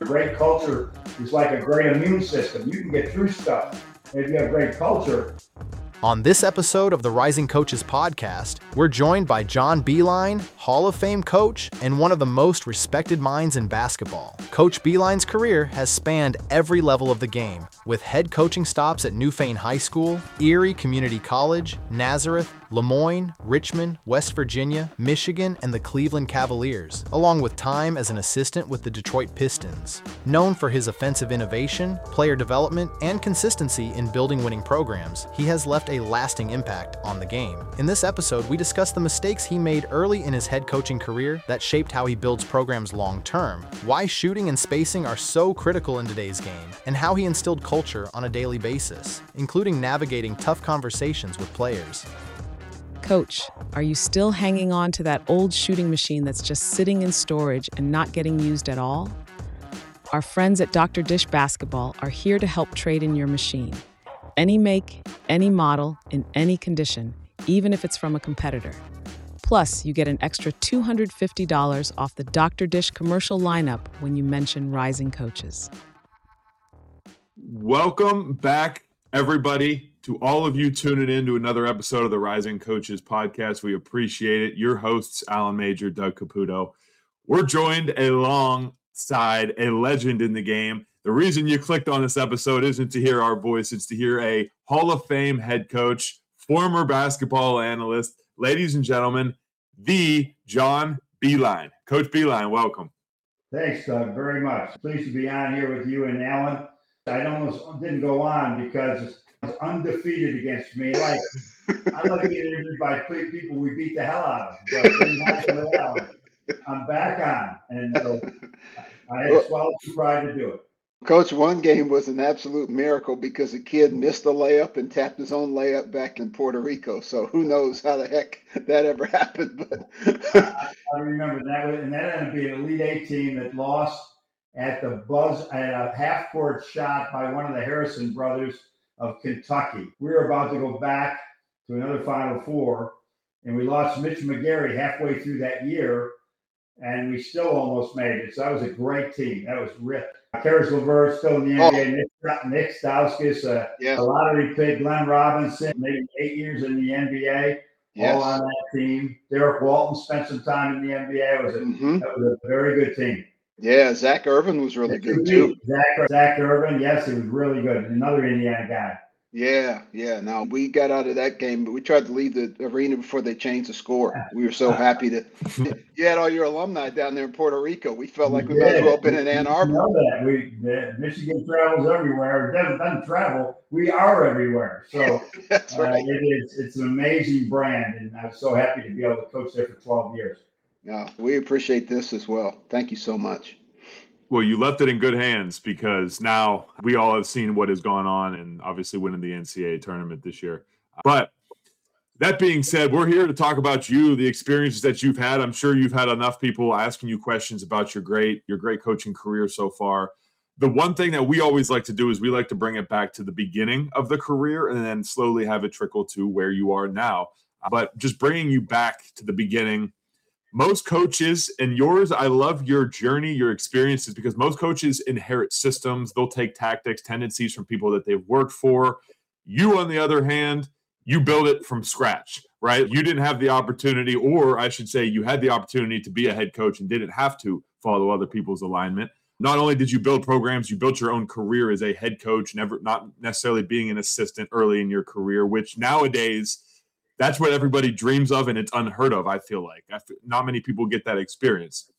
Great culture is like a great immune system. You can get through stuff if you have great culture. On this episode of the Rising Coaches podcast, we're joined by John Beilein, Hall of Fame coach and one of the most respected minds in basketball. Coach Beilein's career has spanned every level of the game, with head coaching stops at Newfane High School, Erie Community College, Nazareth, Lemoyne, Richmond, West Virginia, Michigan, and the Cleveland Cavaliers, along with time as an assistant with the Detroit Pistons. Known for his offensive innovation, player development, and consistency in building winning programs, he has left a lasting impact on the game. In this episode, we discuss the mistakes he made early in his head coaching career that shaped how he builds programs long-term, why shooting and spacing are so critical in today's game, and how he instilled culture on a daily basis, including navigating tough conversations with players. Coach, are you still hanging on to that old shooting machine that's just sitting in storage and not getting used at all? Our friends at Dr. Dish Basketball are here to help trade in your machine. Any make, any model, in any condition, even if it's from a competitor. Plus, you get an extra $250 off the Dr. Dish commercial lineup when you mention Rising Coaches. Welcome back, everybody. To all of you tuning in to another episode of the Rising Coaches podcast. We appreciate it. Your hosts, Alan Major, Doug Caputo. We're joined alongside a legend in the game. The reason you clicked on this episode isn't to hear our voice. It's to hear a Hall of Fame head coach, former basketball analyst. Ladies and gentlemen, the John Beilein. Coach Beilein, welcome. Thanks, Doug, very much. Pleased to be on here with you and Alan. I almost didn't go on because it's undefeated against me. I like getting interviewed by people we beat the hell out of. But I'm back on, and I had swallowed some pride to do it. Coach, one game was an absolute miracle because a kid missed a layup and tapped his own layup back in Puerto Rico. So who knows how the heck that ever happened? But I remember that, and that ended up being an Elite Eight team that lost at the buzz at a half-court shot by one of the Harrison brothers of Kentucky. We were about to go back to another Final Four, and we lost Mitch McGarry halfway through that year, and we still almost made it. So that was a great team. That was ripped. Karis LeVert still in the NBA. Nick Stauskas, a lottery pick. Glenn Robinson, maybe 8 years in the NBA, all on that team. Derek Walton spent some time in the NBA. That was a very good team. Yeah, Zach Irvin was really good too. Zach Irvin, yes, he was really good. Another Indiana guy. Yeah. No, we got out of that game, but we tried to leave the arena before they changed the score. We were so happy to. You had all your alumni down there in Puerto Rico. We felt like we might as well have been in Ann Arbor. You know that. Michigan travels everywhere. It doesn't travel. We are everywhere. So That's right. It's an amazing brand, and I'm so happy to be able to coach there for 12 years. No, we appreciate this as well. Thank you so much. Well, you left it in good hands because now we all have seen what has gone on and obviously winning the NCAA tournament this year. But that being said, we're here to talk about you, the experiences that you've had. I'm sure you've had enough people asking you questions about your great coaching career so far. The one thing that we always like to do is we like to bring it back to the beginning of the career and then slowly have it trickle to where you are now. But just bringing you back to the beginning, most coaches, and yours, I love your journey, your experiences, because most coaches inherit systems. They'll take tactics, tendencies from people that they've worked for. You, on the other hand, you build it from scratch, right? You didn't have the opportunity, or I should say you had the opportunity to be a head coach and didn't have to follow other people's alignment. Not only did you build programs, you built your own career as a head coach, not necessarily being an assistant early in your career, which nowadays – that's what everybody dreams of, and it's unheard of, I feel like. Not many people get that experience.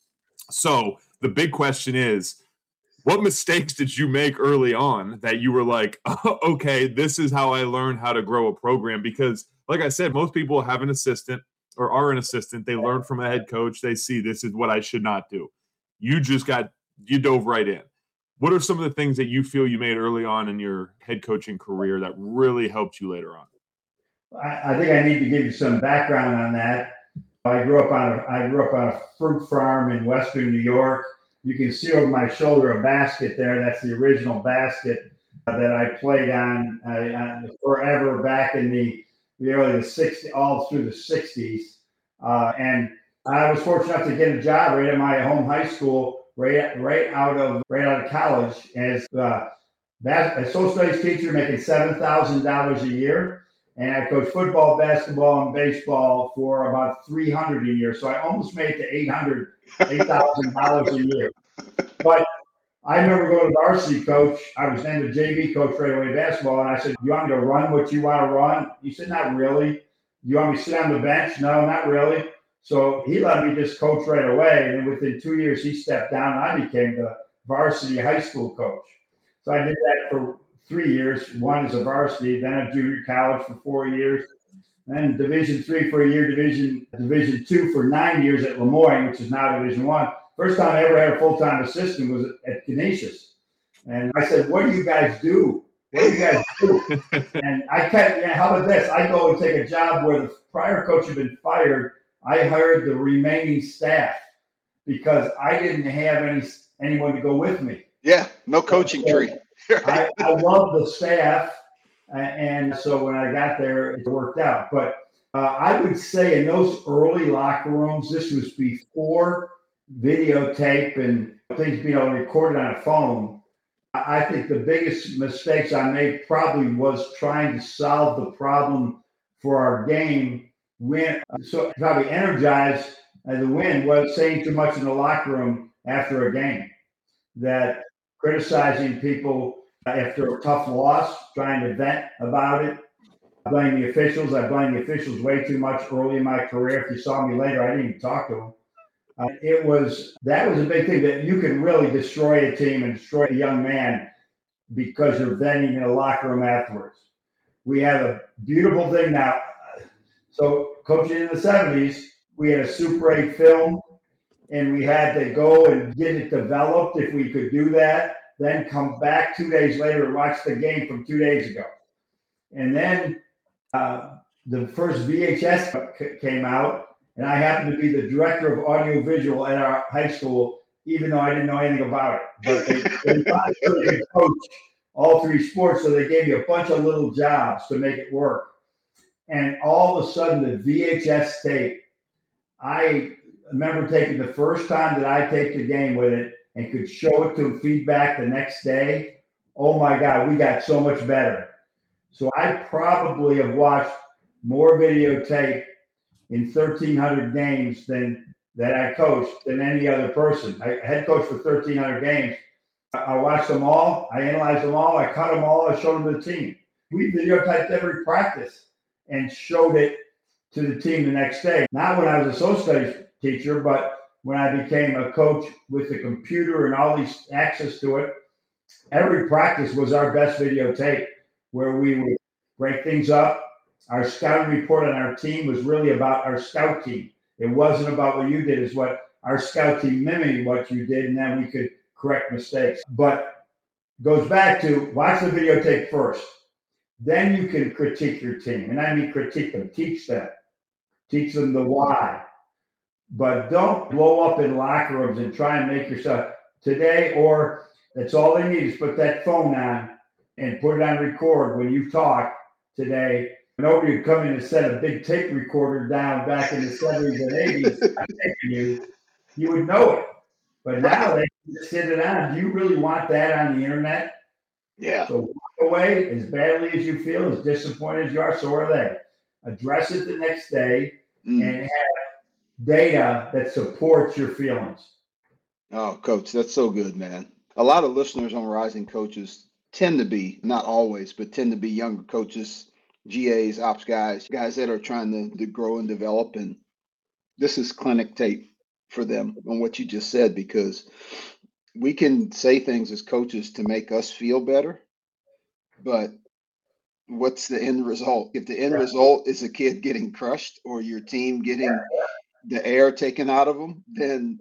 So the big question is, what mistakes did you make early on that you were like, oh, okay, this is how I learned how to grow a program? Because, like I said, most people have an assistant or are an assistant. They learn from a head coach. They see this is what I should not do. You dove right in. What are some of the things that you feel you made early on in your head coaching career that really helped you later on? I think I need to give you some background on that. I grew up on a fruit farm in western New York. You can see over my shoulder a basket there. That's the original basket that I played on forever back in the early 60s, all through the 60s. And I was fortunate enough to get a job right at my home high school right out of college as a social studies teacher, making $7,000 a year, and I coached football, basketball, and baseball for about $300 a year. So I almost made it to $8,000 a year. But I remember going to varsity coach. I was named the JV coach right away basketball, and I said, "You want me to run what you want to run?" He said, "Not really." "You want me to sit on the bench?" "No, not really." So he let me just coach right away. And then within 2 years, he stepped down, and I became the varsity high school coach. So I did that for 3 years, one as a varsity, then a junior college for 4 years, then Division III for a year, Division II for 9 years at Lemoyne, which is now Division I. First time I ever had a full-time assistant was at Canisius. And I said, "What do you guys do? What do you guys do?" And I kept, how about this? I go and take a job where the prior coach had been fired. I hired the remaining staff because I didn't have anyone to go with me. Yeah, no coaching tree. I love the staff. And so when I got there, it worked out. But I would say in those early locker rooms, this was before videotape and things being recorded on a phone. I think the biggest mistakes I made probably was trying to solve the problem for our game. So probably energized the win was saying too much in the locker room after a game, that criticizing people after a tough loss, trying to vent about it. I blame the officials. I blame the officials way too much early in my career. If you saw me later, I didn't even talk to them. That was a big thing, that you can really destroy a team and destroy a young man because you're venting in a locker room afterwards. We have a beautiful thing now. So coaching in the 70s, we had a Super 8 film, and we had to go and get it developed if we could do that, then come back 2 days later and watch the game from 2 days ago. And then the first VHS came out, and I happened to be the director of audiovisual at our high school, even though I didn't know anything about it. But they thought I could coach all three sports, so they gave me a bunch of little jobs to make it work. And all of a sudden, the VHS tape, I remember taking the first time that I taped a game with it and could show it to feedback the next day. Oh my God, we got so much better. So I probably have watched more videotape in 1,300 games that I coached than any other person. I head coach for 1,300 games. I watched them all. I analyzed them all. I cut them all. I showed them to the team. We videotaped every practice and showed it to the team the next day. Not when I was a social studies teacher, but when I became a coach with the computer and all these access to it. Every practice was our best videotape, where we would break things up. Our scouting report on our team was really about our scout team. It wasn't about what you did. It's what our scout team mimicked what you did, and then we could correct mistakes. But goes back to watch the videotape first. Then you can critique your team. And I mean critique them, teach them the why. But don't blow up in locker rooms and try and make yourself today, or that's all they need is put that phone on and put it on record when you talk today. Nobody would come in and set a big tape recorder down back in the 70s and 80s. You would know it. But now they just sit it on. Do you really want that on the internet? Yeah. So walk away as badly as you feel, as disappointed as you are, so are they. Address it the next day and have data that supports your feelings. Oh, Coach, that's so good, man. A lot of listeners on Rising Coaches tend to be, not always, but tend to be younger coaches, GAs, ops guys that are trying to grow and develop. And this is clinic tape for them on what you just said, because we can say things as coaches to make us feel better, but what's the end result? If the end result is a kid getting crushed or your team getting the air taken out of them, then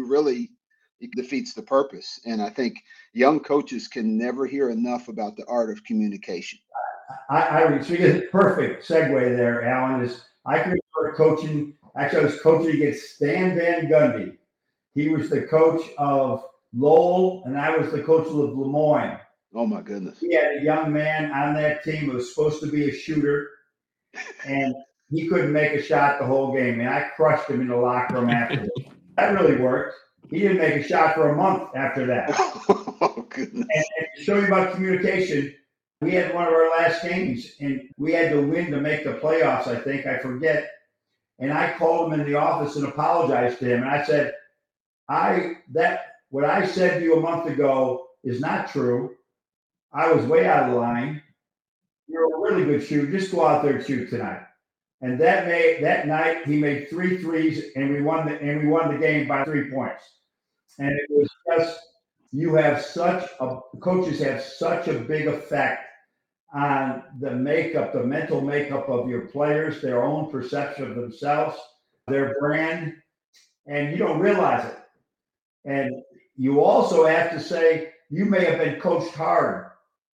it defeats the purpose. And I think young coaches can never hear enough about the art of communication. So you get a perfect segue there, Alan. I can remember coaching. Actually, I was coaching against Stan Van Gundy. He was the coach of Lowell, and I was the coach of Lemoyne. Oh my goodness! He had a young man on that team who was supposed to be a shooter, and he couldn't make a shot the whole game. And I crushed him in the locker room after. That really worked. He didn't make a shot for a month after that. Oh, goodness. And to show you about communication, we had one of our last games, and we had to win to make the playoffs, I think. I forget. And I called him in the office and apologized to him. And I said, what I said to you a month ago is not true. I was way out of line. You're a really good shooter. Just go out there and shoot tonight. And that night he made 3 threes, and we won the game by 3 points. And it was just, coaches have such a big effect on the mental makeup of your players, their own perception of themselves, their brand, and you don't realize it. And you also have to say, you may have been coached hard.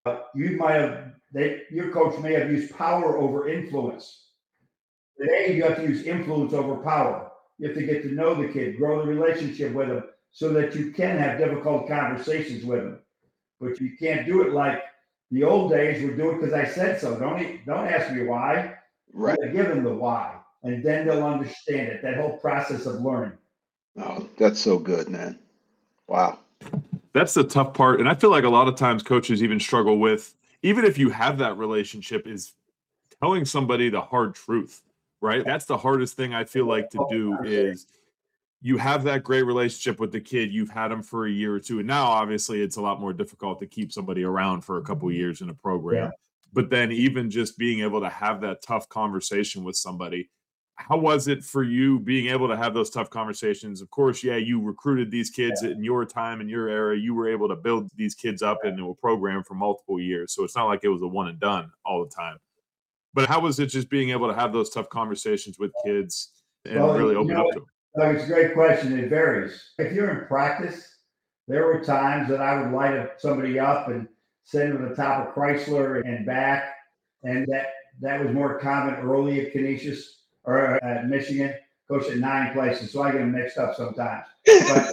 Your coach may have used power over influence. Today, you have to use influence over power. You have to get to know the kid, grow the relationship with him so that you can have difficult conversations with him. But you can't do it like the old days. We'll do it because I said so. Don't ask me why. Right. Give them the why, and then they'll understand it. That whole process of learning. Oh, that's so good, man. Wow. That's the tough part. And I feel like a lot of times coaches even struggle with, even if you have that relationship, is telling somebody the hard truth, right? That's the hardest thing I feel like to do is you have that great relationship with the kid. You've had them for a year or two. And now obviously it's a lot more difficult to keep somebody around for a couple of years in a program. Yeah. But then even just being able to have that tough conversation with somebody, how was it for you being able to have those tough conversations? Of course, yeah, you recruited these kids in your time, in your era. You were able to build these kids up into a program for multiple years. So it's not like it was a one and done all the time. But how was it just being able to have those tough conversations with kids and really open up to them? It's a great question. It varies. If you're in practice, there were times that I would light somebody up and send them to the top of Chrysler and back. And that was more common early at Canisius or at Michigan. Coached at 9 places, so I get them mixed up sometimes. But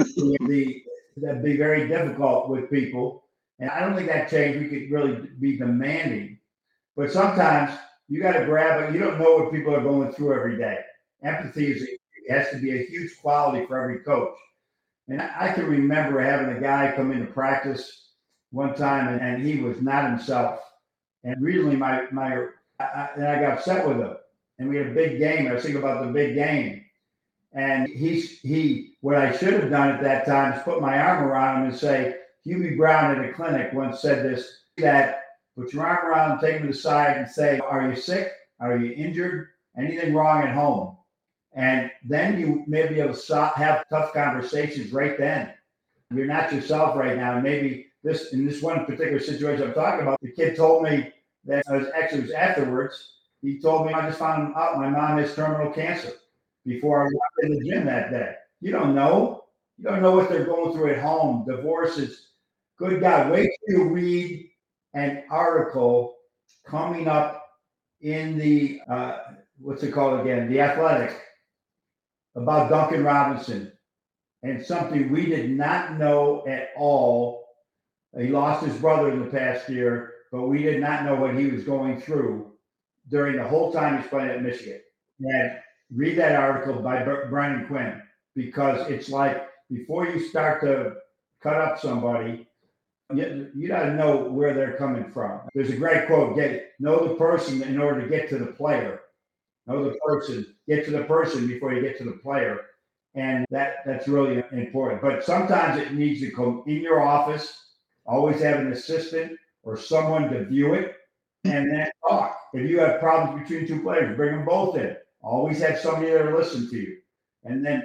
that'd be very difficult with people. And I don't think that changed. We could really be demanding. But sometimes you got to grab it. You don't know what people are going through every day. Empathy has to be a huge quality for every coach. And I can remember having a guy come into practice one time, and he was not himself. And recently, I got upset with him. And we had a big game. I was thinking about the big game. And what I should have done at that time is put my arm around him and say, Hubie Brown at a clinic once said this, that put your arm around him, take him to the side and say, are you sick? Are you injured? Anything wrong at home? And then you may be able to have tough conversations right then. You're not yourself right now. And maybe in this one particular situation I'm talking about, the kid told me that it was afterwards. He told me, I just found out my mom has terminal cancer before I walked in the gym that day. You don't know. You don't know what they're going through at home. Divorces. Good God, wait till you read an article coming up in the, what's it called again? The Athletic, about Duncan Robinson, and something we did not know at all. He lost his brother in the past year, but we did not know what he was going through during the whole time he's playing at Michigan. And read that article by Brian Quinn, because it's like before you start to cut up somebody, you got to know where they're coming from. There's a great quote: know the person in order to get to the player. Know the person, get to the person before you get to the player. And that's really important. But sometimes it needs to come in your office, always have an assistant or someone to view it, and then talk. If you have problems between 2 players, bring them both in. Always have somebody there to listen to you. And then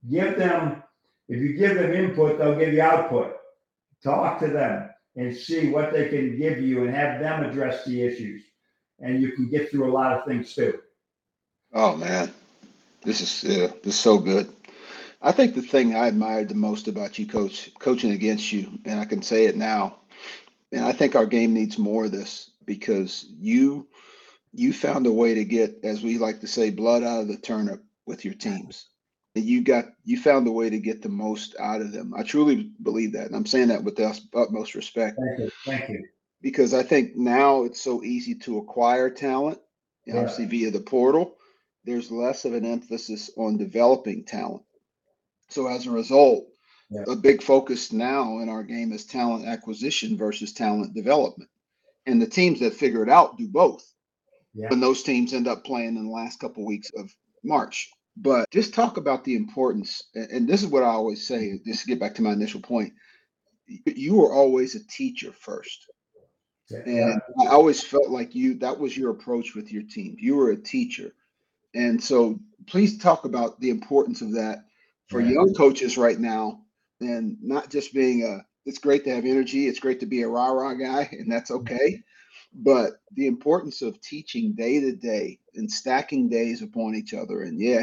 if you give them input, they'll give you output. Talk to them and see what they can give you and have them address the issues. And you can get through a lot of things too. Oh, man. This is so good. I think the thing I admired the most about you, Coach, coaching against you, and I can say it now, and I think our game needs more of this, because you found a way to get, as we like to say, blood out of the turnip with your teams. You found a way to get the most out of them. I truly believe that. And I'm saying that with the utmost respect. Thank you. Because I think now it's so easy to acquire talent, obviously via the portal. There's less of an emphasis on developing talent. So as a result, Yeah. A big focus now in our game is talent acquisition versus talent development. And the teams that figure it out do both. Yeah. And those teams end up playing in the last couple of weeks of March. But just talk about the importance. And this is what I always say, just to get back to my initial point. You were always a teacher first. Yeah. And I always felt like that was your approach with your team. You were a teacher. And so please talk about the importance of that for Yeah. young coaches right now, and not just being it's great to have energy. It's great to be a rah-rah guy, and that's okay. But the importance of teaching day to day and stacking days upon each other. And yeah,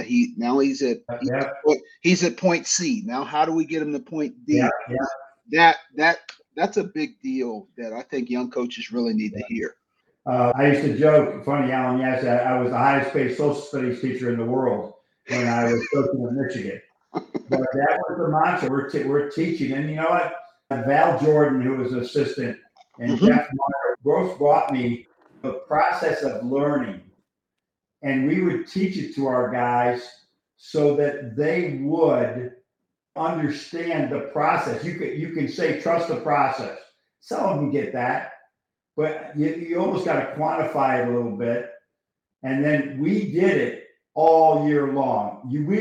he's at point C. Now, how do we get him to point D? Yeah. That's a big deal that I think young coaches really need to hear. I used to joke, funny, Alan, yes, I was the highest paid social studies teacher in the world when I was coaching in Michigan. But that was the mantra. We're teaching. And you know what? Val Jordan, who was an assistant, and Jeff Meyer both brought me the process of learning. And we would teach it to our guys so that they would understand the process. You can say, trust the process. Some of them get that. But you almost got to quantify it a little bit. And then we did it all year long.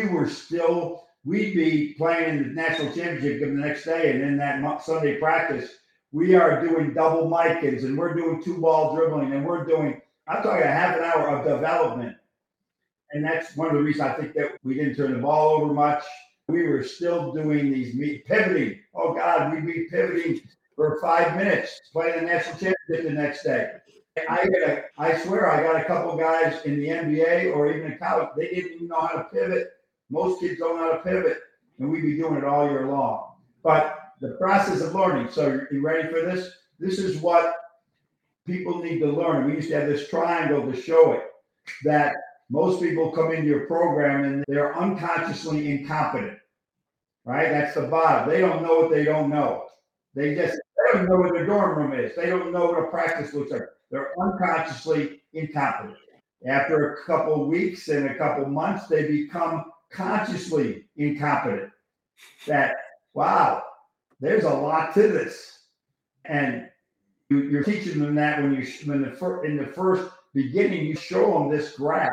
We'd be playing in the national championship game the next day. And then that Sunday practice, we are doing double Micans and we're doing 2-ball dribbling and I'm talking a half an hour of development. And that's one of the reasons I think that we didn't turn the ball over much. We were still doing these pivoting. Oh God, we'd be pivoting for 5 minutes, playing the national championship the next day. I swear I got a couple guys in the NBA or even in college, they didn't even know how to pivot. Most kids don't know how to pivot, and we'd be doing it all year long. But the process of learning, so you ready for this? This is what people need to learn. We used to have this triangle to show it, that most people come into your program and they're unconsciously incompetent, right? That's the bottom. They don't know what they don't know. They don't know what their dorm room is. They don't know what a practice looks like. They're unconsciously incompetent. After a couple of weeks and a couple of months, they become consciously incompetent. That, wow, there's a lot to this. And you're teaching them that in the first beginning, you show them this graph.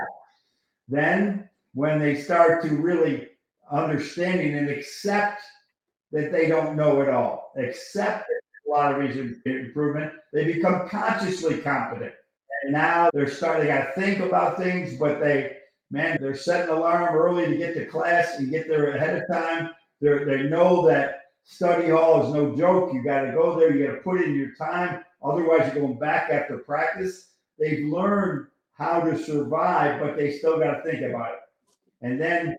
Then when they start to really understanding and accept that they don't know it all, accept a lot of reason improvement, they become consciously competent. And now they got to think about things, but they're setting an alarm early to get to class and get there ahead of time. They know that study hall is no joke. You got to go there. You got to put in your time. Otherwise, you're going back after practice. They've learned how to survive, but they still got to think about it. And then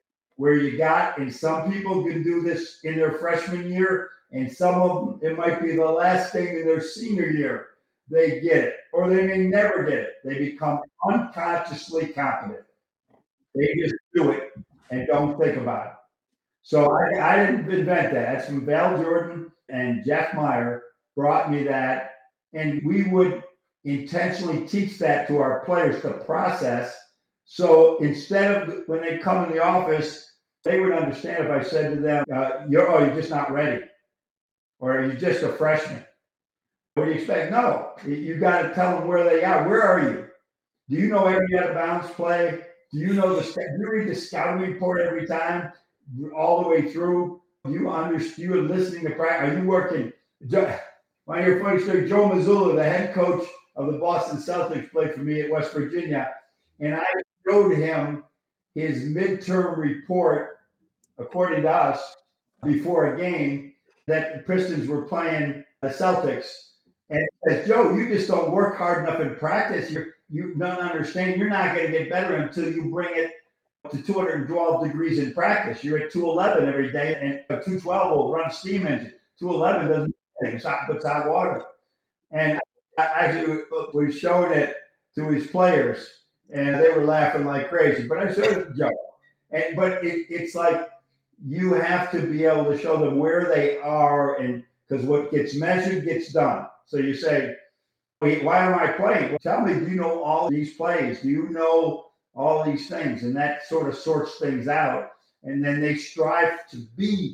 and some people can do this in their freshman year, and some of them, it might be the last thing in their senior year, they get it, or they may never get it. They become unconsciously competent. They just do it and don't think about it. So I didn't invent that. That's from Val Jordan and Jeff Meyer brought me that. And we would intentionally teach that to our players to process. So instead of when they come in the office, they would understand if I said to them, you're just not ready, or you're just a freshman. What do you expect? No, you got to tell them where they are. Where are you? Do you know every out of bounds play? Do you know do you read the scouting report every time, all the way through? You understand, listening to practice. Are you working? My funny story, Joe Mazzulla, the head coach of the Boston Celtics, played for me at West Virginia. And I showed him his midterm report, according to us, before a game that the Pistons were playing the Celtics. And he says, Joe, you just don't work hard enough in practice. You don't understand. You're not going to get better until you bring it to 212 degrees in practice. You're at 211 every day, and a 212 will run steam engine. 211 doesn't do anything. It's hot water. And I was showing it to his players, and they were laughing like crazy. But I showed it to Joe. But it's like you have to be able to show them where they are, and because what gets measured gets done. So you say, why am I playing? Well, tell me, do you know all these plays? Do you know all these things? And that sort of sorts things out. And then they strive to be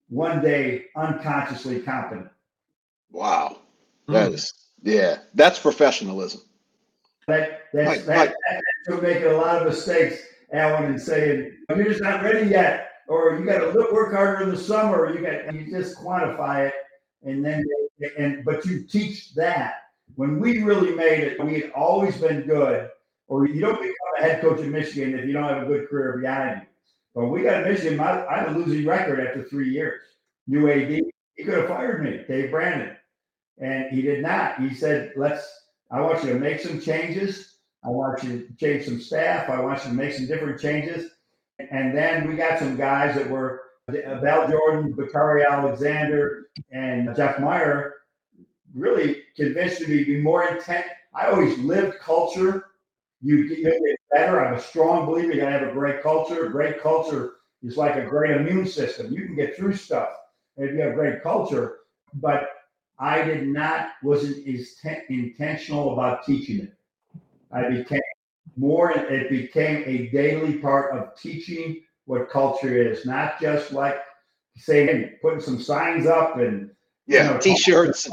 one day unconsciously competent. Wow. That's professionalism. That's making a lot of mistakes, Alan, and saying you're just not ready yet, or you got to work harder in the summer. You just quantify it, but you teach that. When we really made it, we had always been good. Or you don't become a head coach in Michigan if you don't have a good career behind you. But we got Michigan. I had a losing record after 3 years. New AD, he could have fired me, Dave Brandon, and he did not. He said, I want you to make some changes. I want you to change some staff. I want you to make some different changes. And then we got some guys that were Val Jordan, Bakari Alexander, and Jeff Meyer, really convinced me to be more intent. I always lived culture. You get better. I'm a strong believer you got to have a great culture. Great culture is like a great immune system. You can get through stuff if you have great culture. But I wasn't as intentional about teaching it. It became a daily part of teaching what culture is, not just like saying, putting some signs up and T-shirts.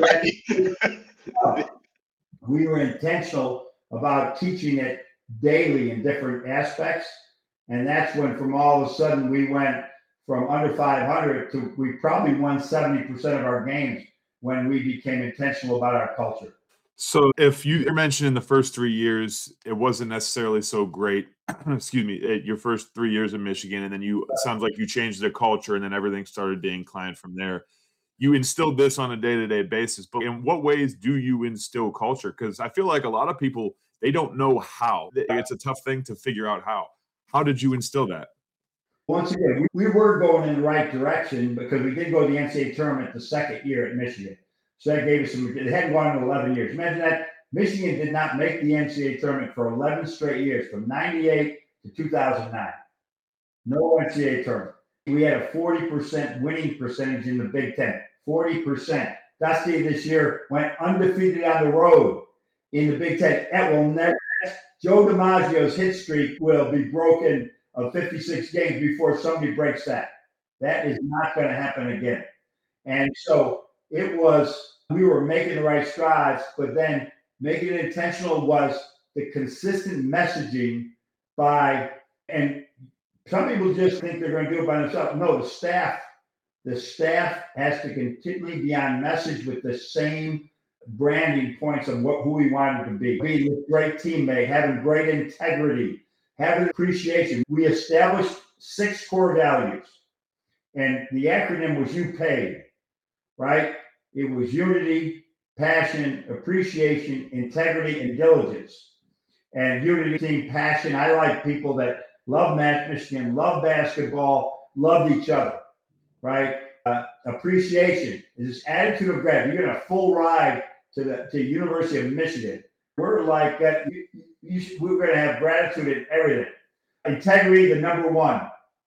We were intentional about teaching it daily in different aspects. And that's when from all of a sudden we went from under 500 to we probably won 70% of our games when we became intentional about our culture. So if you mentioned in the first 3 years, it wasn't necessarily so great, excuse me, your first 3 years in Michigan, and then it sounds like you changed the culture and then everything started to incline from there. You instilled this on a day-to-day basis, but in what ways do you instill culture? Because I feel like a lot of people, they don't know how. It's a tough thing to figure out how. How did you instill that? Once again, we were going in the right direction because we did go to the NCAA tournament the second year at Michigan. So that gave us it hadn't gone in 11 years. Imagine that Michigan did not make the NCAA tournament for 11 straight years, from 98 to 2009. No NCAA tournament. We had a 40% winning percentage in the Big Ten. 40%. Dusty this year went undefeated on the road in the Big Ten. That will never. Joe DiMaggio's hit streak will be broken of 56 games before somebody breaks that. That is not going to happen again. And so we were making the right strides, but then making it intentional was the consistent messaging and some people just think they're going to do it by themselves. No, the staff has to continually be on message with the same branding points of who we wanted to be. Being a great teammate, having great integrity, having appreciation. We established 6 core values, and the acronym was UPAID, right? It was unity, passion, appreciation, integrity, and diligence. And unity, team, passion. I like people that love Michigan, love basketball, loved each other, right? Appreciation is this attitude of gratitude. You're getting a full ride to the University of Michigan. We're like that. We're going to have gratitude in everything. Integrity, the number one.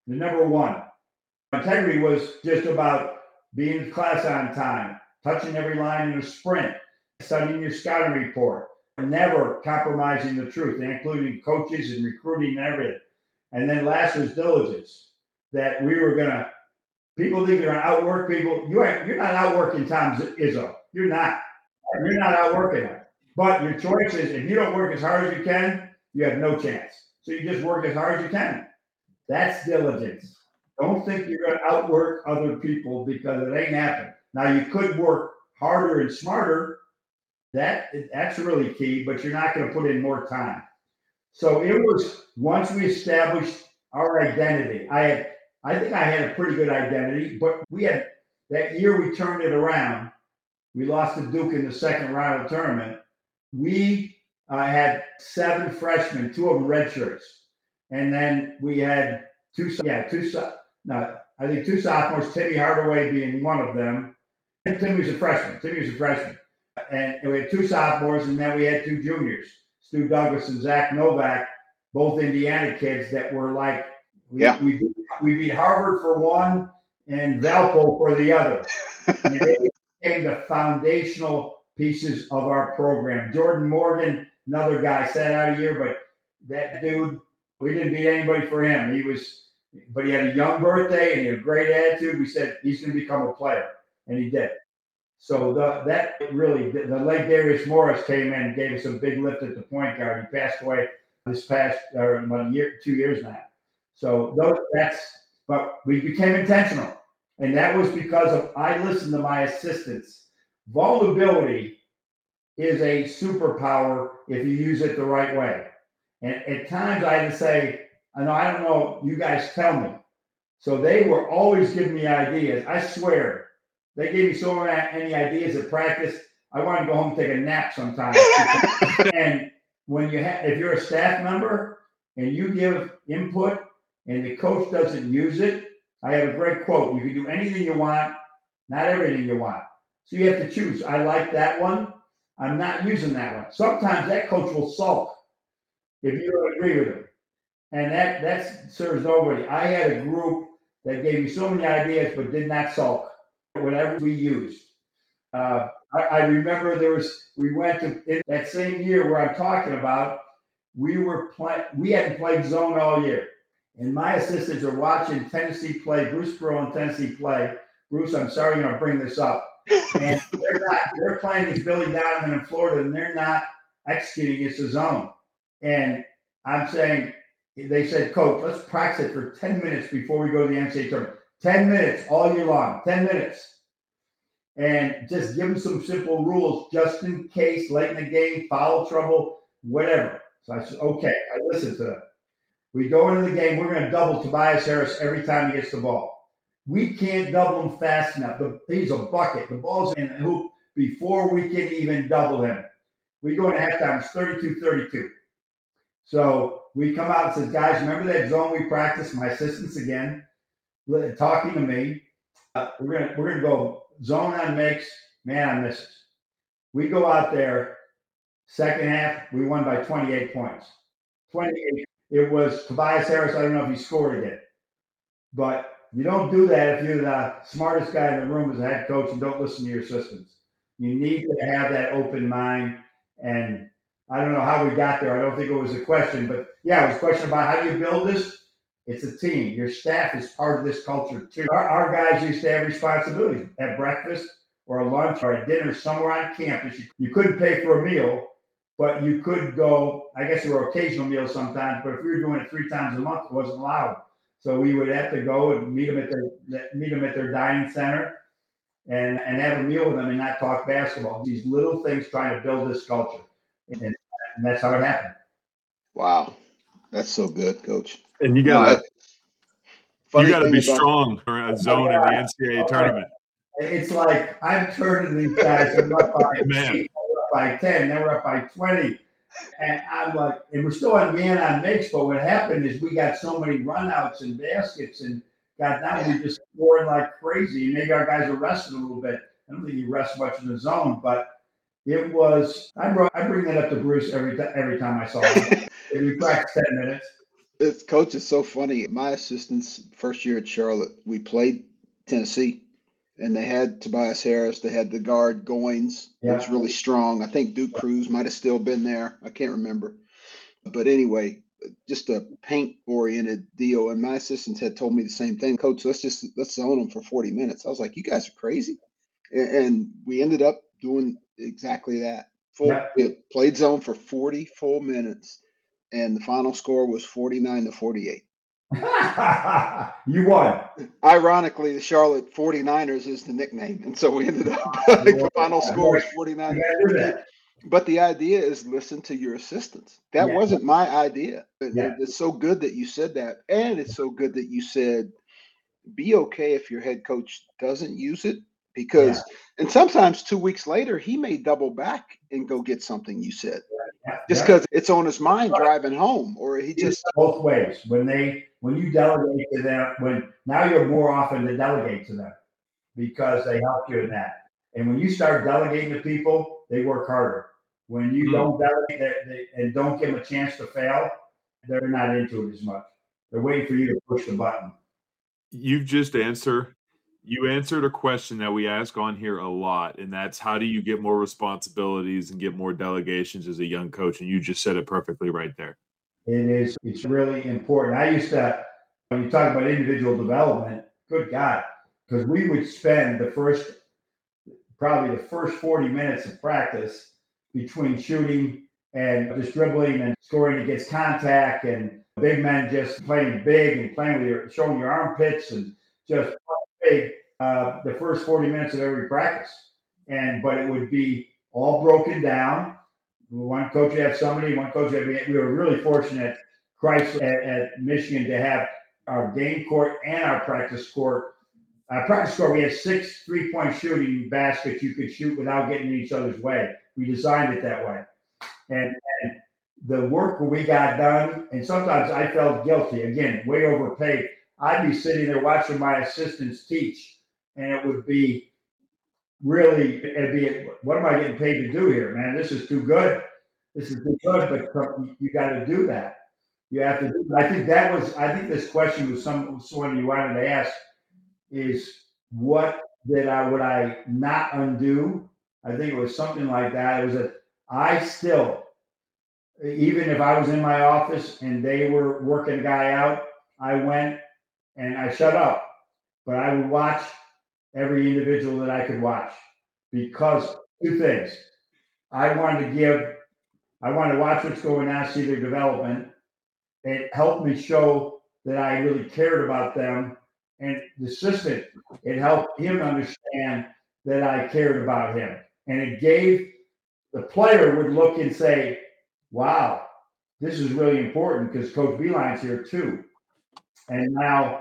Integrity was just about being in class on time, touching every line in a sprint, studying your scouting report, never compromising the truth, including coaches and recruiting and everything. And then last was diligence, that we were going to, people think you're going to outwork people. You're not outworking Tom Izzo. You're not outworking him. But your choice is, if you don't work as hard as you can, you have no chance. So you just work as hard as you can. That's diligence. Don't think you're going to outwork other people, because it ain't happening. Now, you could work harder and smarter. That's really key, but you're not going to put in more time. So it was, once we established our identity, I think I had a pretty good identity, but that year we turned it around. We lost to Duke in the second round of the tournament. We had 7 freshmen, 2 of them red shirts. And then we had two sophomores, Timmy Hardaway being one of them. And Timmy was a freshman. And we had 2 sophomores, and then we had 2 juniors, Stu Douglas and Zach Novak, both Indiana kids that were like, we beat Harvard for one and Valpo for the other. And they became the foundational pieces of our program. Jordan Morgan, another guy, sat out a year, but that dude, we didn't beat anybody for him. but he had a young birthday and he had a great attitude. We said he's going to become a player, and he did. So the late Darius Morris came in and gave us a big lift at the point guard. He passed away this past 2 years now. So but we became intentional, and that was because I listened to my assistants. Vulnerability is a superpower if you use it the right way. And at times I had to say, I don't know, you guys tell me. So they were always giving me ideas. I swear, they gave me so many ideas at practice. I wanted to go home and take a nap sometimes. And if you're a staff member and you give input and the coach doesn't use it, I have a great quote. You can do anything you want, not everything you want. So you have to choose. I like that one. I'm not using that one. Sometimes that coach will sulk if you don't agree with him. And that serves nobody. I had a group that gave me so many ideas but did not sulk whatever we used. I remember we went to in that same year where I'm talking about, we hadn't played zone all year. And my assistants are watching Tennessee play, Bruce Pearl and Tennessee play. Bruce, I'm sorry I'm going to bring this up. And they're playing against Billy Donovan in Florida, and they're not executing against the zone. And I'm saying, they said, Coach, let's practice it for 10 minutes before we go to the NCAA tournament. 10 minutes all year long, 10 minutes. And just give them some simple rules just in case, late in the game, foul trouble, whatever. So I said, okay, I listened to them. We go into the game, we're going to double Tobias Harris every time he gets the ball. We can't double him fast enough. He's a bucket. The ball's in the hoop before we can even double him. We go into halftime, it's 32-32. So we come out and says, guys, remember that zone we practiced? My assistants again, talking to me. We're gonna go zone on makes, man on misses. We go out there, second half, we won by 28 points. 28. It was Tobias Harris. I don't know if he scored again, but you don't do that if you're the smartest guy in the room as a head coach and don't listen to your assistants. You need to have that open mind. And I don't know how we got there. I don't think it was a question, but yeah, it was a question about how do you build this? It's a team. Your staff is part of this culture too. Our guys used to have responsibilities at breakfast or a lunch or a dinner somewhere on campus. You couldn't pay for a meal, but you could go. I guess there were occasional meals sometimes, but if we were doing it 3 times a month, it wasn't allowed. So we would have to go and meet them at their dining center and have a meal with them and not talk basketball. These little things trying to build this culture. And that's how it happened. Wow. That's so good, Coach. And you gotta be strong for a zone in the NCAA tournament. It's like I'm turning these guys and we're up by 8, we're up by 10, then we're up by 20. And I'm like, and we're still on man on makes, but what happened is we got so many runouts and baskets, and God, now we just scoring like crazy. Maybe our guys are resting a little bit. I don't think he rests much in the zone, but it was. I bring that up to Bruce every time I saw him. We practiced 10 minutes. Coach, it's so funny. My assistants, first year at Charlotte, we played Tennessee. And they had Tobias Harris. They had the guard Goins, who was really strong. I think Duke Cruz might have still been there. I can't remember. But anyway, just a paint-oriented deal. And my assistants had told me the same thing. Coach, let's zone them for 40 minutes. I was like, you guys are crazy. And we ended up doing exactly that. We played zone for 40 full minutes. And the final score was 49-48. You won. Ironically, the Charlotte 49ers is the nickname. And so we ended up, the final score was 49. But the idea is listen to your assistants. That wasn't my idea. It's so good that you said that. And it's so good that you said, be okay if your head coach doesn't use it. Because, and sometimes 2 weeks later, he may double back and go get something you said. Just because it's on his mind driving home, or he just both ways. When you delegate to them, now you're more often to delegate to them because they help you in that. And when you start delegating to people, they work harder. When you don't delegate and don't give them a chance to fail, they're not into it as much. They're waiting for you to push the button. You answered a question that we ask on here a lot, and that's how do you get more responsibilities and get more delegations as a young coach? And you just said it perfectly right there. It's really important. I used to, When you talk about individual development, good God, because we would spend probably the first 40 minutes of practice between shooting and just dribbling and scoring against contact, and big men just playing big and playing showing your armpits and just big the first 40 minutes of every practice. But it would be all broken down. One coach would have somebody, one coach would have, we were really fortunate Christ at Michigan to have our game court and our practice court. Our practice court, we had 6 3-point shooting baskets you could shoot without getting in each other's way. We designed it that way. And the work we got done, and sometimes I felt guilty, again, way overpaid. I'd be sitting there watching my assistants teach, and it would be really, what am I getting paid to do here, man? This is too good. This is too good, but you got to do that. You have to do. I think this question was someone you wanted to ask is what would I not undo? I think it was something like that. It was that I still, even if I was in my office and they were working a guy out, I went and I shut up, but I would watch every individual that I could watch, because 2 things. I wanted to watch what's going on, see their development. It helped me show that I really cared about them. And the assistant, it helped him understand that I cared about him. And it gave the player would look and say, wow, this is really important because Coach Beilein's here too. And now,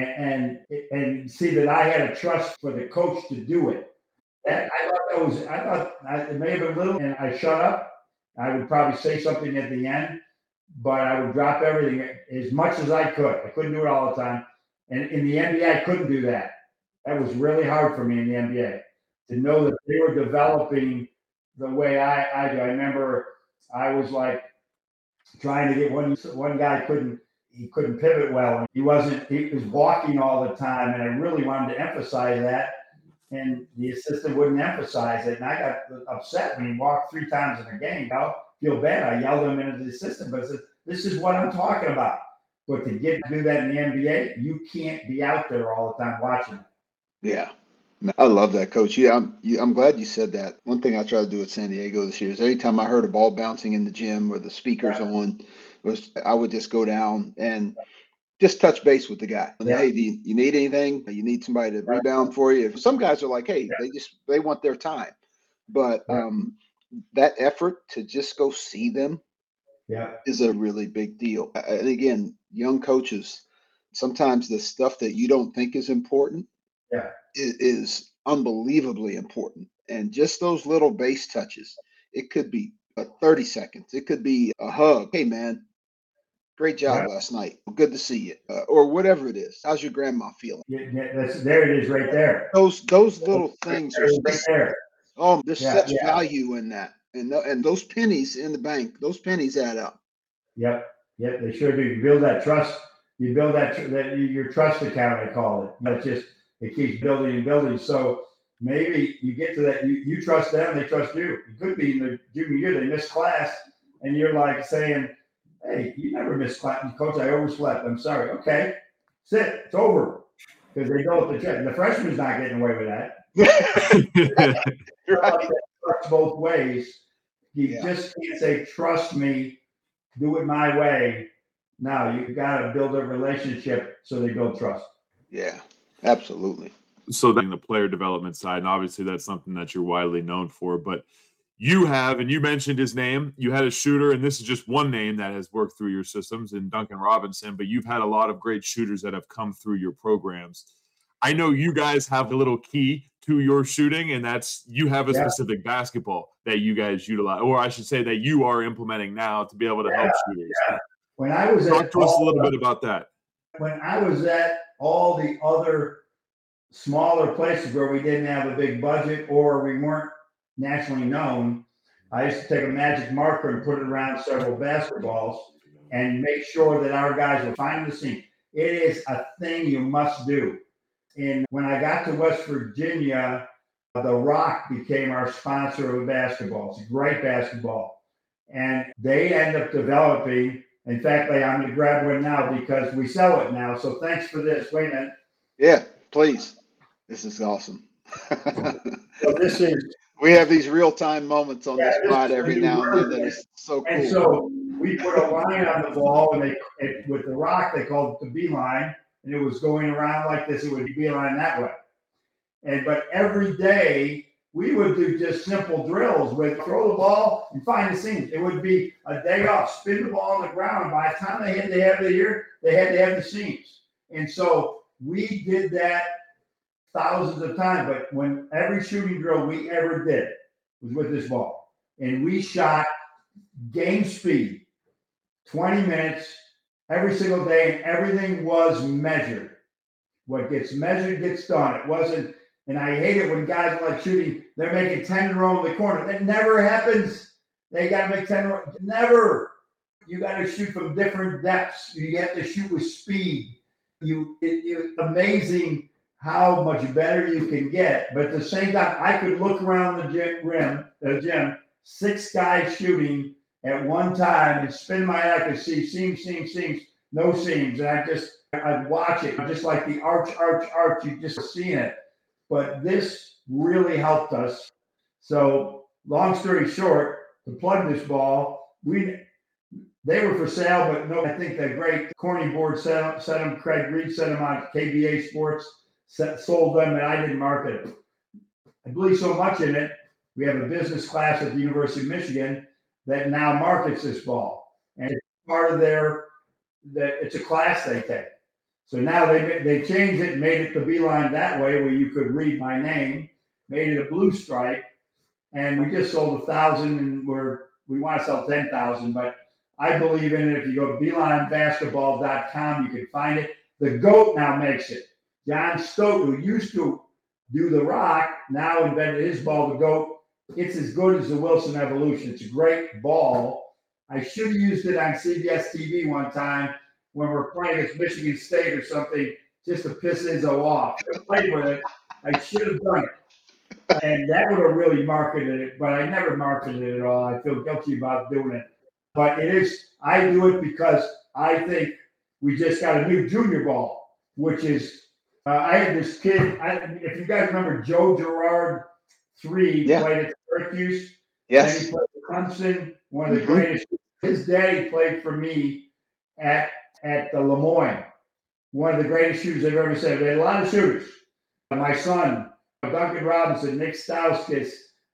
and see that I had a trust for the coach to do it. I thought it may have been little, and I shut up. I would probably say something at the end, but I would drop everything as much as I could. I couldn't do it all the time. And in the NBA, I couldn't do that. That was really hard for me in the NBA to know that they were developing the way I do. I remember I was like trying to get one guy couldn't pivot well. He was walking all the time, and I really wanted to emphasize that. And the assistant wouldn't emphasize it. And I got upset when he walked 3 times in a game. I feel bad. I yelled him into the assistant, but I said, this is what I'm talking about. But to do that in the NBA, you can't be out there all the time watching it. Yeah. I love that, Coach. Yeah, I'm glad you said that. One thing I tried to do at San Diego this year is every time I heard a ball bouncing in the gym or the speakers on, I would just go down and just touch base with the guy. Yeah. Hey, do you need anything? You need somebody to rebound for you? Some guys are like, hey, they want their time. But that effort to just go see them is a really big deal. And again, young coaches, sometimes the stuff that you don't think is important is unbelievably important. And just those little base touches, it could be 30 seconds. It could be a hug. Hey, man, great job last night. Good to see you. Or whatever it is. How's your grandma feeling? There it is right there. Those little things are right there. Oh, there's such value in that. And those pennies in the bank, those pennies add up. Yep, they sure do. You build that trust. You build that your trust account, I call it. But it keeps building and building. So maybe you get to that. You trust them, they trust you. It could be in the junior year they miss class, and you're like saying, "Hey, you never missed class, Coach. I overslept. I'm sorry. Okay, sit. It's over." Because they go with the check. The freshman's not getting away with that. Right. Trust both ways. You just can't say, "Trust me, do it my way." Now you've got to build a relationship so they build trust. Yeah, absolutely. So then the player development side, and obviously that's something that you're widely known for, but you have, and you mentioned his name, you had a shooter, and this is just one name that has worked through your systems in Duncan Robinson, but you've had a lot of great shooters that have come through your programs. I know you guys have a little key to your shooting, and that's you have a specific basketball that you guys utilize, or I should say that you are implementing now to be able to help shooters. Yeah. When I was talk to us a little bit about that. When I was at all the other smaller places where we didn't have a big budget or we weren't nationally known, I used to take a magic marker and put it around several basketballs and make sure that our guys would find the seam. It is a thing you must do. And when I got to West Virginia, The Rock became our sponsor of the basketball. It's a great basketball. And they end up developing, In fact, I'm going to grab one now because we sell it now. So thanks for this. Wait a minute. Yeah, please. This is awesome. So this is, We have these real-time moments on this this pod is every a new now and then version. that is so And cool. so we put a line on the ball, and with the rock, they called it the beeline, and it was going around like this. It would be beeline that way. But every day we would do just simple drills with throw the ball and find the seams. It would be a day off, spin the ball on the ground. By the time they had to have the seams. And so we did that thousands of times. But when every shooting drill we ever did was with this ball, and we shot game speed, 20 minutes every single day, and everything was measured. What gets measured gets done. It wasn't. And I hate it when guys are like shooting, they're making 10 in a row in the corner. That never happens. They got to make 10 in a row. Never. You got to shoot from different depths. You have to shoot with speed. It's amazing how much better you can get. But at the same time, I could look around the gym, 6 guys shooting at one time and spin my eye to see seams, no seams. And I'd watch it just like the arch. You just seeing it. But this really helped us. So long story short, to plug this ball, they were for sale, but no, I think the great Corny Board sent them, Craig Reed sent them on KBA Sports, sold them, and I didn't market it. I believe so much in it. We have a business class at the University of Michigan that now markets this ball. And it's part of it's a class they take. So now they changed it and made it the beeline that way, where you could read my name, made it a blue stripe, and we just sold 1,000, and we want to sell 10,000. But I believe in it. If you go to beelinebasketball.com, you can find it. The GOAT now makes it. John Stote, who used to do the rock, now invented his ball, the GOAT. It's as good as the Wilson Evolution. It's a great ball. I should have used it on CBS TV one time when we're playing against Michigan State or something, just to piss Izzo off. I played with it. I should have done it. And that would have really marketed it, but I never marketed it at all. I feel guilty about doing it. But I do it because I think we just got a new junior ball, which is, I had this kid, if you guys remember Joe Girard, played at Syracuse. Yes. And he played at Clemson, one of the greatest. His daddy played for me at the Lemoyne, one of the greatest shooters I've ever seen. We had a lot of shooters. My son, Duncan Robinson, Nick Stauskas,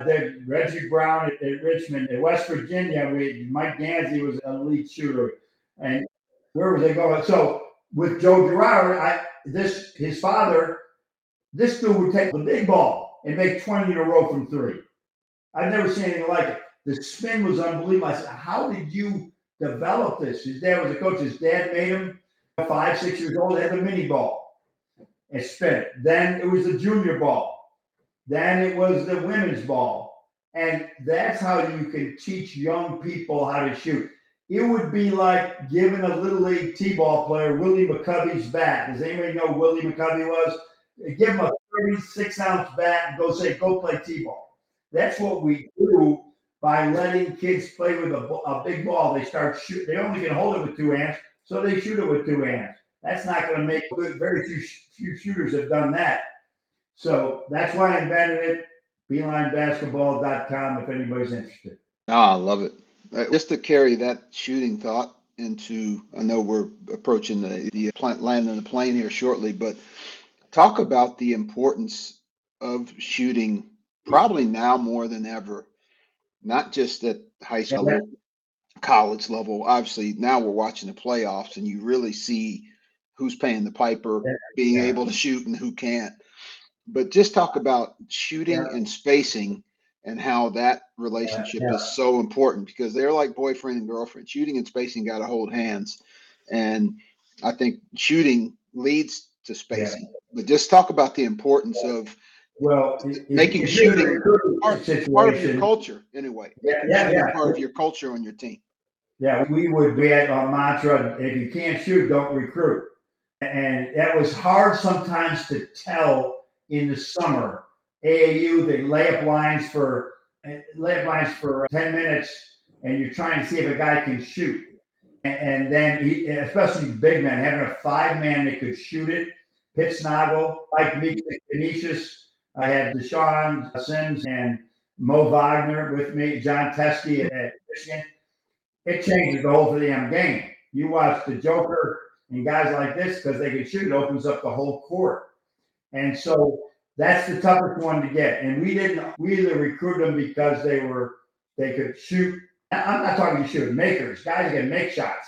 Reggie Brown at Richmond, at West Virginia. Mike Gansey was an elite shooter. And where was they going? So with Joe Girard, his father, this dude would take the big ball and make 20 in a row from 3. I've never seen anything like it. The spin was unbelievable. I said, how did you develop this? His dad was a coach. His dad made him 5, 6 years old, had a mini ball and spin it. Then it was the junior ball. Then it was the women's ball. And that's how you can teach young people how to shoot. It would be like giving a little league t-ball player Willie McCovey's bat. Does anybody know who Willie McCovey was? Give him a 36-ounce bat and go play t-ball. That's what we do by letting kids play with a big ball. They start shooting. They only can hold it with 2 hands, so they shoot it with 2 hands. That's not going to make good. Very few shooters have done that. So that's why I invented it. BeelineBasketball.com if anybody's interested. I love it. Just to carry that shooting thought into, I know we're approaching the landing the plane here shortly, but talk about the importance of shooting probably now more than ever, not just at high school, college level. Obviously, now we're watching the playoffs and you really see who's paying the piper, being able to shoot and who can't. But just talk about shooting and spacing and how that relationship is so important, because they're like boyfriend and girlfriend. Shooting and spacing got to hold hands. And I think shooting leads to spacing. But just talk about the importance of making shooting part of your culture anyway. Part of your culture on your team. Yeah, we would be at our mantra, if you can't shoot, don't recruit. And that was hard sometimes to tell in the summer. AAU, they lay up lines for 10 minutes, and you're trying to see if a guy can shoot. And then, especially big men, having a 5-man that could shoot it, Pittsnoggle, Mike Canisius. I had Deshaun Sims and Mo Wagner with me, John Teskey at Michigan. It changes the whole damn game. You watch the Joker and guys like this, because they can shoot, it opens up the whole court. And so that's the toughest one to get. And we either recruit them because they could shoot. I'm not talking to shoot makers, guys that can make shots,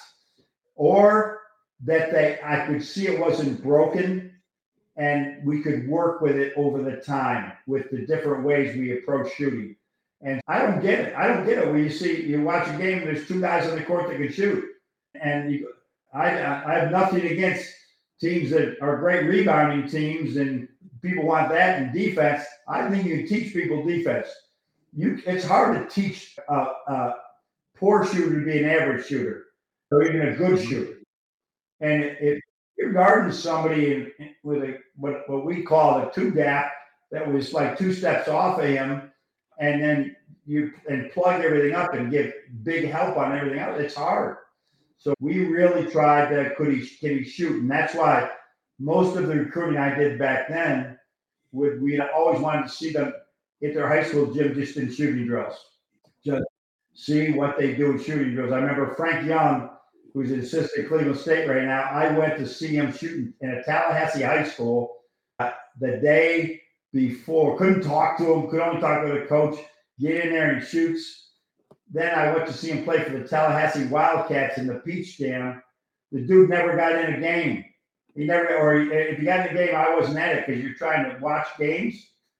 or that I could see it wasn't broken and we could work with it over the time with the different ways we approach shooting. And I don't get it. When you watch a game, there's 2 guys on the court that can shoot. And I have nothing against teams that are great rebounding teams, and people want that in defense. I think you can teach people defense. It's hard to teach a poor shooter to be an average shooter, or even a good shooter. And if you're guarding somebody with what we call a 2-gap that was like 2 steps off of him, and then you plug everything up and give big help on everything else, it's hard. So we really tried to can he shoot, and that's why most of the recruiting I did back then we always wanted to see them at their high school gym just in shooting drills, just see what they do in shooting drills. I remember Frank Young, who's an assistant at Cleveland State right now. I went to see him shooting in a Tallahassee high school the day before. Couldn't talk to him, could only talk to the coach. Get in there and he shoots. Then I went to see him play for the Tallahassee Wildcats in the Peach Jam. The dude never got in a game. If he got in a game, I wasn't at it because you're trying to watch games.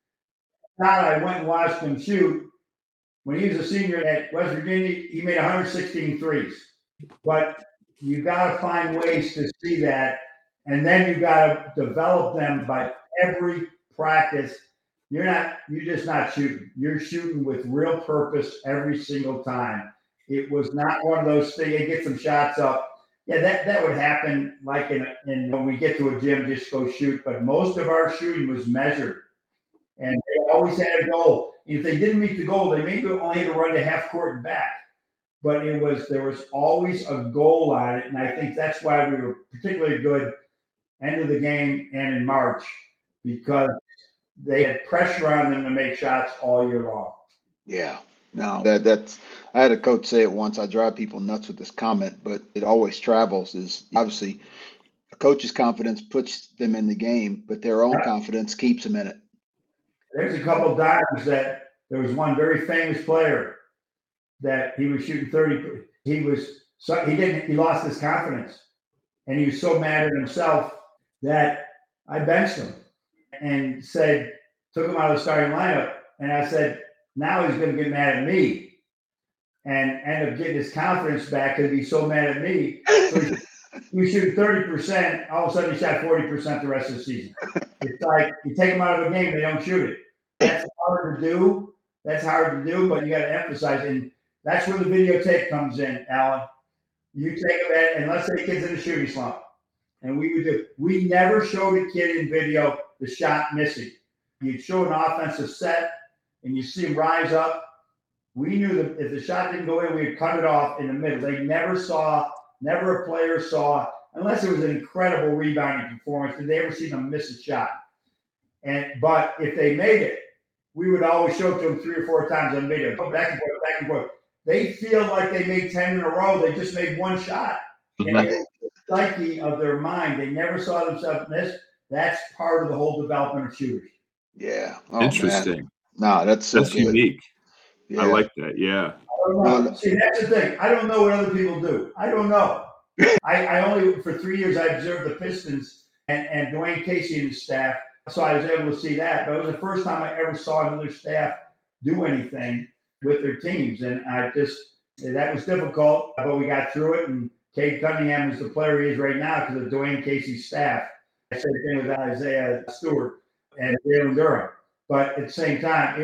Now I went and watched him shoot. When he was a senior at West Virginia, he made 116 threes. But you got to find ways to see that, and then you got to develop them by every practice. You're just not shooting. You're shooting with real purpose every single time. It was not one of those things. You get some shots up. Yeah, that would happen like in when we get to a gym, just go shoot. But most of our shooting was measured, and they always had a goal. If they didn't meet the goal, they maybe only had to run to half court and back. But there was always a goal on it, and I think that's why we were particularly good end of the game and in March, because they had pressure on them to make shots all year long. Yeah, no, that's. I had a coach say it once. I drive people nuts with this comment, but it always travels. Is obviously a coach's confidence puts them in the game, but their own confidence keeps them in it. There's a couple of times that there was one very famous player that he was shooting 30. He lost his confidence, and he was so mad at himself that I benched him and took him out of the starting lineup. And I said, now he's going to get mad at me and end up getting his confidence back because he's so mad at me. So he shoot 30%. All of a sudden he shot 40% the rest of the season. It's like you take them out of a game, they don't shoot it. That's hard to do. But you got to emphasize it. And that's where the videotape comes in, Alan. You take it, and let's say kid's in a shooting slump. And we never showed a kid in video the shot missing. You'd show an offensive set, and you see him rise up. We knew that if the shot didn't go in, we'd cut it off in the middle. They never a player saw, unless it was an incredible rebounding performance, did they ever see them miss a shot. But if they made it, we would always show it to them 3 or 4 times on video. Go back and forth. They feel like they made 10 in a row. They just made one shot. And the psyche of their mind, they never saw themselves miss. That's part of the whole development of shooters. Yeah. Oh, interesting. Man. No, that's unique. Yeah. I like that. Yeah. I don't know. See, that's the thing. I don't know what other people do. I don't know. I only, for 3 years, I observed the Pistons and Dwayne Casey and his staff. So I was able to see that. But it was the first time I ever saw another staff do anything with their teams. And that was difficult, but we got through it. And Cade Cunningham is the player he is right now because of Dwayne Casey's staff. Same thing with Isaiah Stewart and Jalen Durham. But at the same time,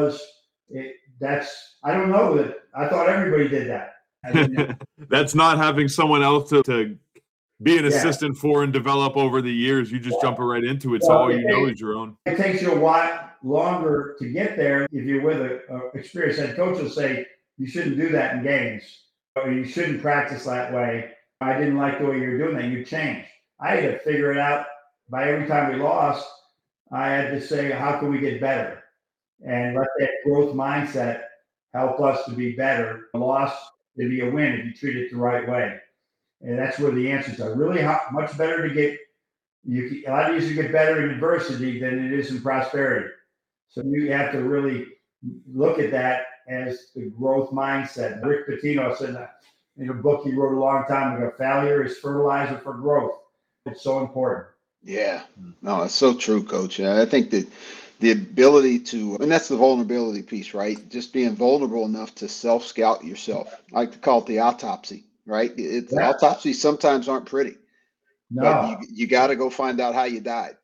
I don't know that. I thought everybody did that. That's not having someone else to be an assistant for and develop over the years. You just jump right into it. So all you know is your own. It takes you a while longer to get there. If you're with an experienced head coach, will say you shouldn't do that in games. or you shouldn't practice that way. I didn't like the way you were doing that. You changed. I had to figure it out. By every time we lost, I had to say, how can we get better? And let that growth mindset help us to be better. A loss to be a win if you treat it the right way. And that's where the answers are. Really much better to get, a lot easier to get better in adversity than it is in prosperity. So you have to really look at that as the growth mindset. Rick Pitino said that in a book he wrote a long time ago, failure is fertilizer for growth. It's so important. Yeah, no, it's so true, Coach. I think that the ability to, and that's the vulnerability piece, right? Just being vulnerable enough to self-scout yourself. I like to call it the autopsy, right? Autopsies sometimes aren't pretty, but you got to go find out how you died.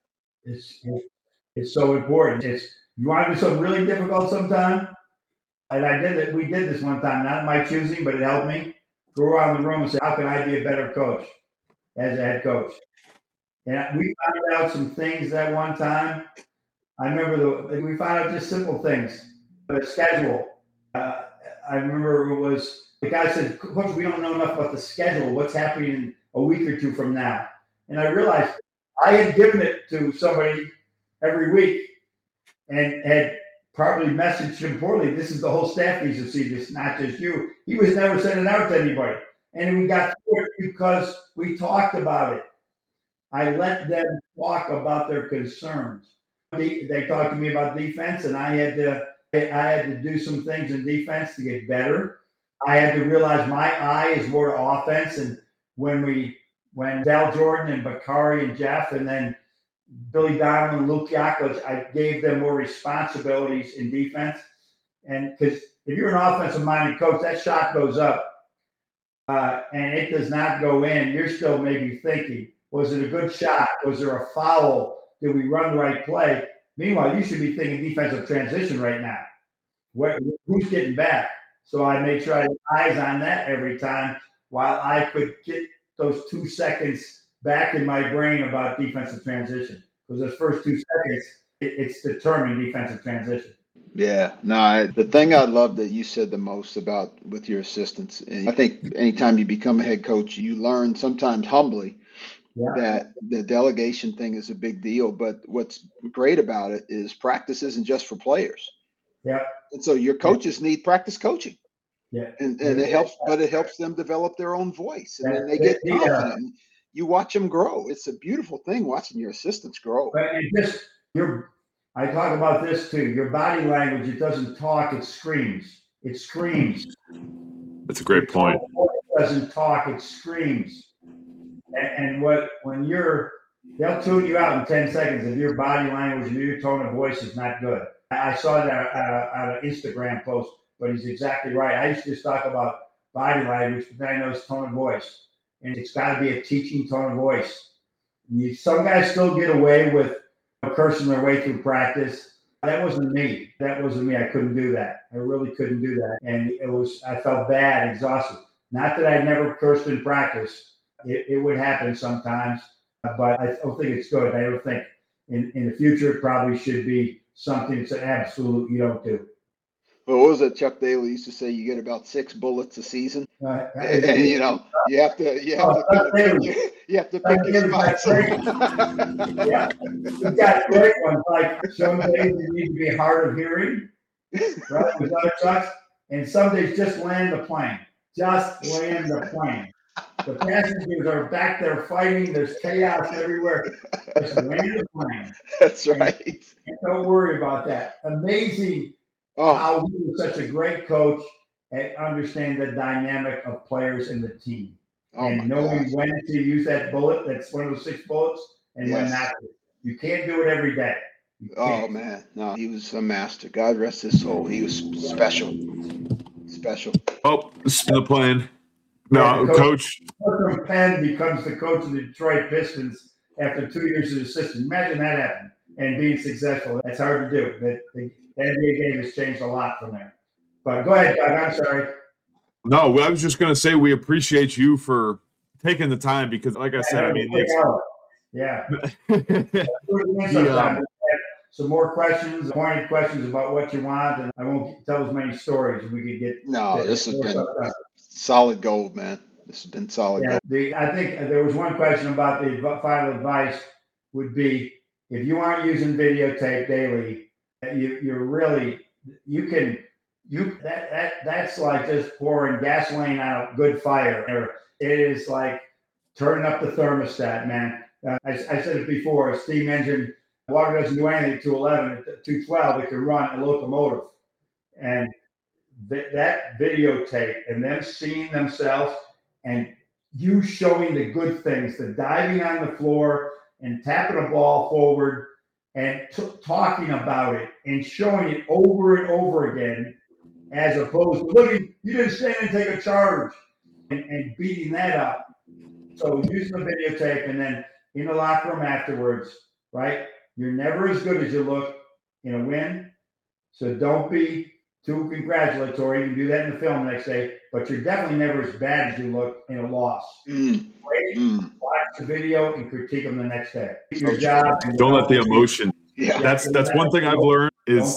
It's so important. You want to do something really difficult sometime, and I did it. We did this one time, not my choosing, but it helped me. Go around the room and say, how can I be a better coach as a head coach? And we found out some things that one time. I remember we found out just simple things. The schedule. I remember it was, the guy said, Coach, we don't know enough about the schedule. What's happening in a week or two from now? And I realized I had given it to somebody every week and had probably messaged him poorly. This is the whole staff needs to see this, not just you. He was never sending out to anybody. And we got through it because we talked about it. I let them talk about their concerns. They talked to me about defense, and I had to do some things in defense to get better. I had to realize my eye is more to offense. And when Dal Jordan and Bakari and Jeff, and then Billy Donovan and Luke Yaklich, I gave them more responsibilities in defense. And because if you're an offensive-minded coach, that shot goes up, and it does not go in. You're still maybe thinking, was it a good shot? Was there a foul? Did we run the right play? Meanwhile, you should be thinking defensive transition right now. Who's getting back? So I made sure I had eyes on that every time while I could get those 2 seconds back in my brain about defensive transition. Because those first 2 seconds, it's determining defensive transition. Yeah, no, the thing I love that you said the most about with your assistants, and I think anytime you become a head coach, you learn sometimes humbly that the delegation thing is a big deal. But what's great about it is practice isn't just for players. Yeah. And so your coaches need practice coaching. Yeah. And it helps them develop their own voice. And then they get confident. You watch them grow. It's a beautiful thing watching your assistants grow. But I talk about this too. Your body language, it doesn't talk, it screams. It screams. That's a great point. It doesn't talk, it screams. And they'll tune you out in 10 seconds if your body language, if your tone of voice is not good. I saw that on an Instagram post, but he's exactly right. I used to just talk about body language, but then I know it's tone of voice. And it's got to be a teaching tone of voice. Some guys still get away with cursing their way through practice. That wasn't me. I couldn't do that. I really couldn't do that. And I felt bad, exhausted. Not that I never cursed in practice. It would happen sometimes, but I don't think it's good. I don't think in the future it probably should be something that's an absolute you don't do. Well, what was it Chuck Daly used to say? You get about 6 bullets a season, and you have to pick your spots. Yeah, you got great ones. Like some days you need to be hard of hearing, right? With other trucks, and some days just land the plane. Just land the plane. The passengers are back there fighting. There's chaos everywhere. Just land the plane. That's right. And don't worry about that. Amazing how he was such a great coach and understand the dynamic of players in the team. And knowing when to use that bullet, that's one of the 6 bullets, and when not to. You can't do it every day. Oh, man. No, he was a master. God rest his soul. He was special. Special. Oh, the plane. No, coach. From Penn becomes the coach of the Detroit Pistons after 2 years as assistant. Imagine that happening and being successful. That's hard to do. The NBA game has changed a lot from there. But go ahead, Doug. I'm sorry. No, I was just going to say we appreciate you for taking the time because, like I said, I mean, some more questions, pointed questions about what you want, and I won't tell as many stories. We could get. No, this has been solid gold, man. This has been solid gold. I think there was one question about the final advice would be, if you aren't using videotape daily, that's like just pouring gasoline on a good fire. It is like turning up the thermostat, man. I said it before, a steam engine, water doesn't do anything at 212, it can run a locomotive. And that videotape and them seeing themselves and you showing the good things, the diving on the floor and tapping a ball forward and talking about it and showing it over and over again, as opposed to looking, you didn't stand and take a charge and beating that up. So using the videotape and then in the locker room afterwards, right? You're never as good as you look in a win. So don't be too congratulatory. You can do that in the film the next day, but you're definitely never as bad as you look in a loss. Watch the video and critique them the next day. Do your job. Don't let the emotion. Yeah. That's one thing I've learned is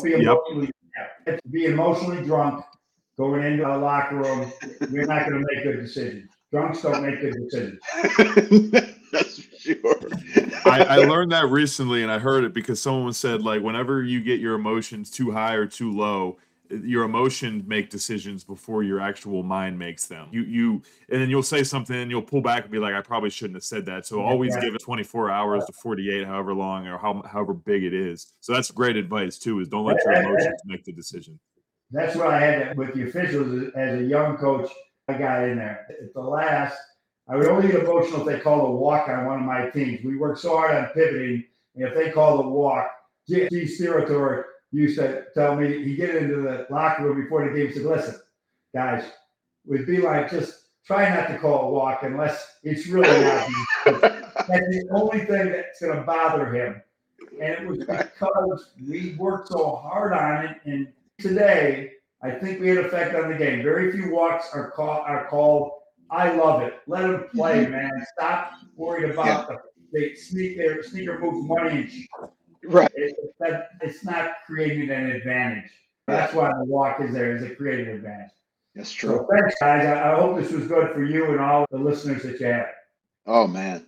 be emotionally drunk going into a locker room. You're not going to make good decisions. Drunks don't make good decisions. That's for sure. I learned that recently, and I heard it because someone said, like, whenever you get your emotions too high or too low, your emotions make decisions before your actual mind makes them. And then you'll say something and you'll pull back and be like, I probably shouldn't have said that. So always give it 24 hours to 48, however long or however big it is. So that's great advice too, is don't let your emotions make the decision. That's what I had with the officials as a young coach. I got in there at the last. I would only get emotional if they called a walk on one of my teams. We worked so hard on pivoting, and if they called a walk, Steve Steratore used to tell me, he'd get into the locker room before the game and said, listen, guys, would be like, just try not to call a walk unless it's really not. That's the only thing that's going to bother him. And it was because we worked so hard on it. And today, I think we had an effect on the game. Very few walks are called. I love it. Let them play, man. Stop worrying about they sneaker moves 1 inch. Right. It's not creating an advantage. That's why the walk is there, is a creative advantage. That's true. So thanks, guys. I hope this was good for you and all the listeners that you have. Oh, man.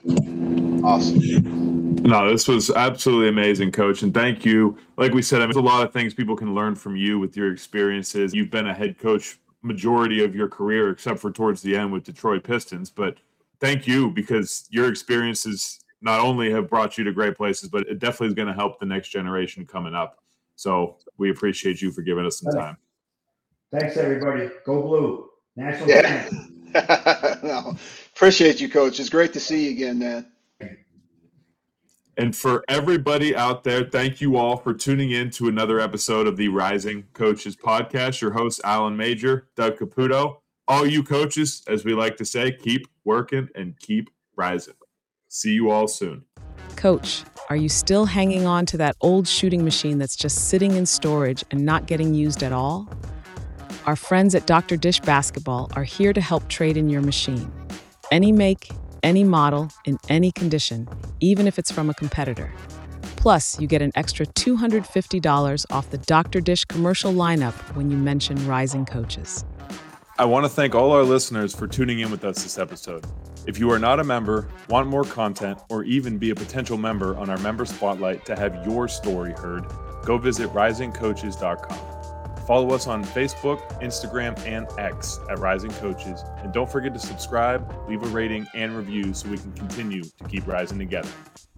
Awesome. No, this was absolutely amazing, Coach. And thank you. Like we said, there's a lot of things people can learn from you with your experiences. You've been a head coach majority of your career, except for towards the end with Detroit Pistons. But thank you, because your experiences not only have brought you to great places, but it definitely is going to help the next generation coming up. So we appreciate you for giving us some time. Thanks, everybody. Go Blue. National champion. No, appreciate you, Coach. It's great to see you again, man. And for everybody out there, thank you all for tuning in to another episode of the Rising Coaches Podcast. Your host, Alan Major, Doug Caputo. All you coaches, as we like to say, keep working and keep rising. See you all soon. Coach, are you still hanging on to that old shooting machine that's just sitting in storage and not getting used at all? Our friends at Dr. Dish Basketball are here to help trade in your machine. Any make, any model, in any condition, even if it's from a competitor. Plus, you get an extra $250 off the Dr. Dish commercial lineup when you mention Rising Coaches. I want to thank all our listeners for tuning in with us this episode. If you are not a member, want more content, or even be a potential member on our member spotlight to have your story heard, go visit risingcoaches.com. Follow us on Facebook, Instagram, and X at Rising Coaches. And don't forget to subscribe, leave a rating, and review so we can continue to keep rising together.